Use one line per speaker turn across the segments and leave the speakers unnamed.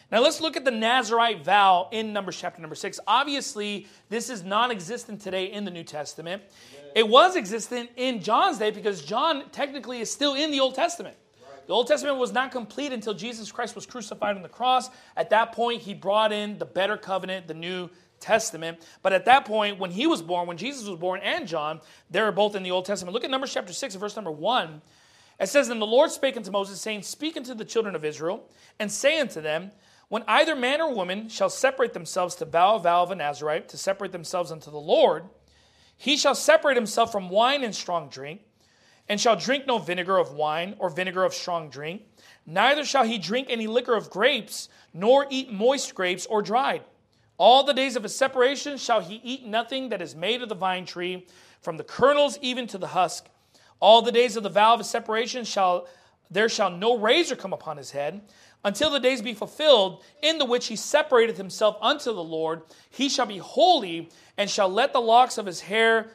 Now let's look at the Nazirite vow in Numbers chapter number 6. Obviously, this is non-existent today in the New Testament. It was existent in John's day because John technically is still in the Old Testament. The Old Testament was not complete until Jesus Christ was crucified on the cross. At that point, he brought in the better covenant, the New Testament. But at that point, when he was born, when Jesus was born and John, they were both in the Old Testament. Look at Numbers chapter 6, verse number 1. It says, "And the Lord spake unto Moses, saying, Speak unto the children of Israel, and say unto them, When either man or woman shall separate themselves to vow a vow of a Nazirite, to separate themselves unto the Lord, he shall separate himself from wine and strong drink, and shall drink no vinegar of wine or vinegar of strong drink. Neither shall he drink any liquor of grapes, nor eat moist grapes or dried. All the days of his separation shall he eat nothing that is made of the vine tree, from the kernels even to the husk. All the days of the vow of his separation there shall no razor come upon his head, until the days be fulfilled, in the which he separateth himself unto the Lord. He shall be holy, and shall let the locks of the hair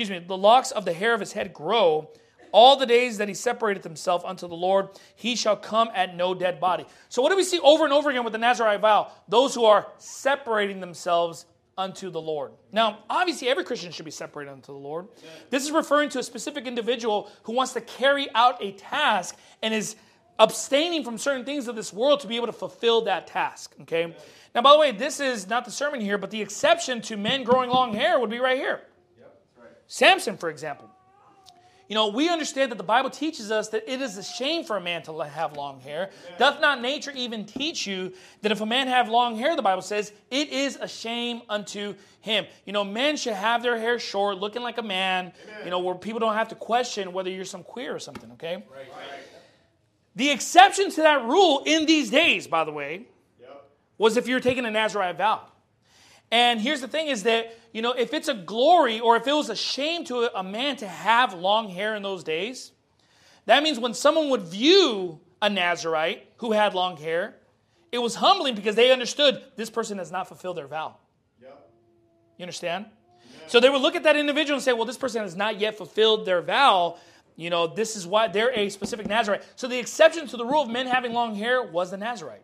of his head grow. All the days that he separateth himself unto the Lord, he shall come at no dead body." So what do we see over and over again with the Nazirite vow? Those who are separating themselves unto the Lord. Now, obviously, every Christian should be separated unto the Lord. This is referring to a specific individual who wants to carry out a task and is abstaining from certain things of this world to be able to fulfill that task. Okay. Now, by the way, this is not the sermon here, but the exception to men growing long hair would be right here. Samson, for example. You know, we understand that the Bible teaches us that it is a shame for a man to have long hair. Doth not nature even teach you that if a man have long hair, the Bible says, it is a shame unto him. You know, men should have their hair short, looking like a man, you know, where people don't have to question whether you're some queer or something, okay? Right. The exception to that rule in these days, by the way, was if you're taking a Nazirite vow. And here's the thing is that, you know, if it's a glory or if it was a shame to a man to have long hair in those days, that means when someone would view a Nazirite who had long hair, it was humbling because they understood this person has not fulfilled their vow. Yep. You understand? Yeah. So they would look at that individual and say, well, this person has not yet fulfilled their vow. You know, this is why they're a specific Nazirite. So the exception to the rule of men having long hair was the Nazirite.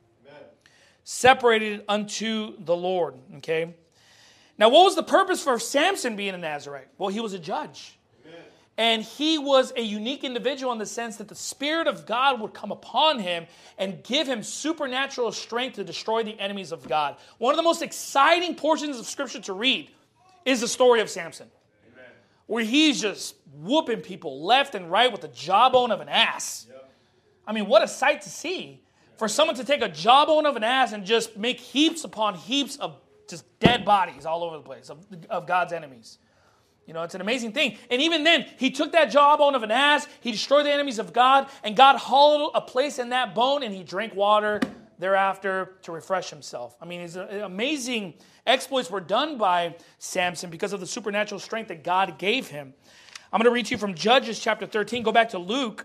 Separated unto the Lord. Okay. Now, what was the purpose for Samson being a Nazirite? Well, he was a judge. Amen. And he was a unique individual in the sense that the Spirit of God would come upon him and give him supernatural strength to destroy the enemies of God. One of the most exciting portions of Scripture to read is the story of Samson. Amen. Where he's just whooping people left and right with the jawbone of an ass. Yep. I mean, what a sight to see. For someone to take a jawbone of an ass and just make heaps upon heaps of just dead bodies all over the place of God's enemies. You know, it's an amazing thing. And even then, he took that jawbone of an ass, he destroyed the enemies of God, and God hollowed a place in that bone, and he drank water thereafter to refresh himself. I mean, his amazing exploits were done by Samson because of the supernatural strength that God gave him. I'm going to read to you from Judges chapter 13. Go back to Luke.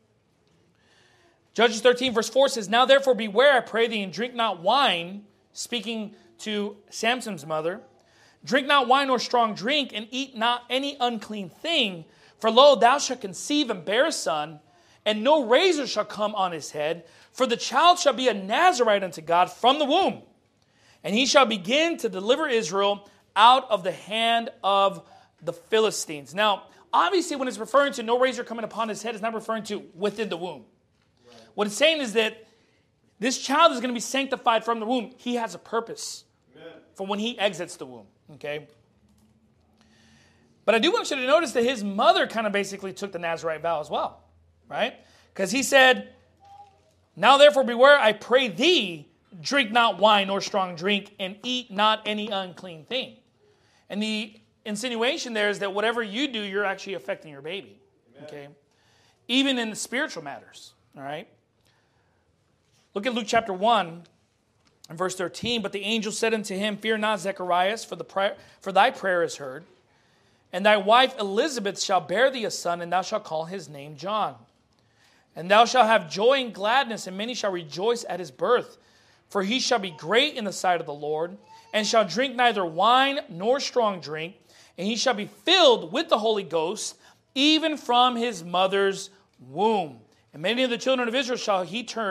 Judges 13 verse 4 says, "Now therefore beware, I pray thee, and drink not wine," speaking to Samson's mother, "drink not wine nor strong drink, and eat not any unclean thing. For lo, thou shalt conceive and bear a son, and no razor shall come on his head. For the child shall be a Nazirite unto God from the womb. And he shall begin to deliver Israel out of the hand of the Philistines." Now, obviously when it's referring to no razor coming upon his head, it's not referring to within the womb. What it's saying is that this child is going to be sanctified from the womb. He has a purpose for when he exits the womb. Okay? But I do want you to notice that his mother kind of basically took the Nazirite vow as well. Right? Because he said, "Now therefore beware, I pray thee, drink not wine nor strong drink, and eat not any unclean thing." And the insinuation there is that whatever you do, you're actually affecting your baby. Amen. Okay? Even in the spiritual matters. All right? Look at Luke chapter 1 and verse 13. "But the angel said unto him, Fear not, Zacharias, for thy prayer is heard. And thy wife Elizabeth shall bear thee a son, and thou shalt call his name John. And thou shalt have joy and gladness, and many shall rejoice at his birth. For he shall be great in the sight of the Lord, and shall drink neither wine nor strong drink. And he shall be filled with the Holy Ghost, even from his mother's womb. And many of the children of Israel shall he turn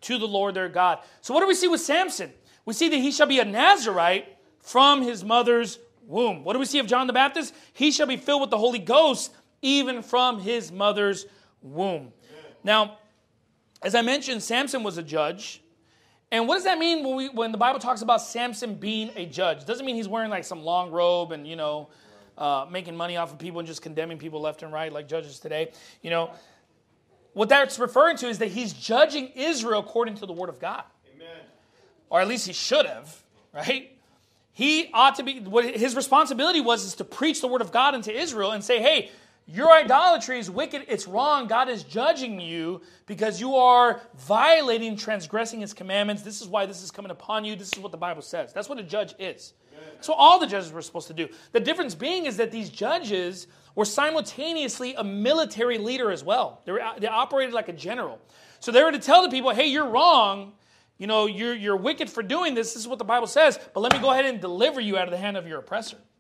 to the Lord their God. So what do we see with Samson? We see that he shall be a Nazirite from his mother's womb. What do we see of John the Baptist? He shall be filled with the Holy Ghost even from his mother's womb. Now, as I mentioned, Samson was a judge. And what does that mean when the Bible talks about Samson being a judge? It doesn't mean he's wearing like some long robe and, making money off of people and just condemning people left and right like judges today. What that's referring to is that he's judging Israel according to the Word of God. Amen. Or at least he should have, right? He ought to be, what his responsibility is to preach the Word of God into Israel and say, hey, your idolatry is wicked, it's wrong, God is judging you because you are violating, transgressing His commandments. This is why this is coming upon you. This is what the Bible says. That's what a judge is. That's what all the judges were supposed to do. The difference being is that these judges were simultaneously a military leader as well. They operated like a general. So they were to tell the people, hey, you're wrong. You're wicked for doing this. This is what the Bible says. But let me go ahead and deliver you out of the hand of your oppressor.